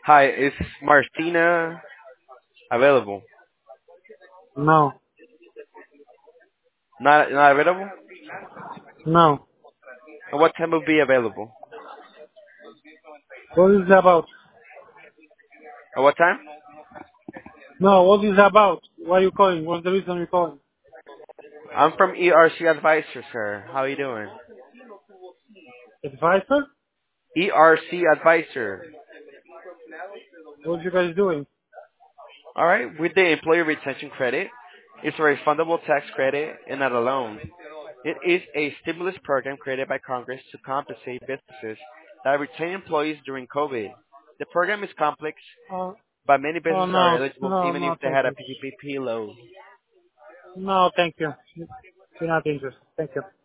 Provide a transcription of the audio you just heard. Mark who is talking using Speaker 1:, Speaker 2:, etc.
Speaker 1: Hi, is Martina available?
Speaker 2: No,
Speaker 1: Not available?
Speaker 2: no.
Speaker 1: And what time will be available?
Speaker 2: What is it about?
Speaker 1: At what time?
Speaker 2: No, what is it about? Why are you calling? What's the reason you're calling?
Speaker 1: I'm from ERC Advisor, sir. How are you doing?
Speaker 2: Advisor?
Speaker 1: ERC Advisor.
Speaker 2: What you guys doing?
Speaker 1: All right, with the Employee Retention Credit, it's a refundable tax credit and not a loan. It is a stimulus program created by Congress to compensate businesses that retain employees during COVID. The program is complex,
Speaker 2: Uh,
Speaker 1: but many
Speaker 2: oh
Speaker 1: businesses are
Speaker 2: no,
Speaker 1: eligible
Speaker 2: no,
Speaker 1: even if
Speaker 2: no,
Speaker 1: they
Speaker 2: thank
Speaker 1: had a
Speaker 2: you.
Speaker 1: PPP loan.
Speaker 2: No, thank you. You're not interested. Thank you.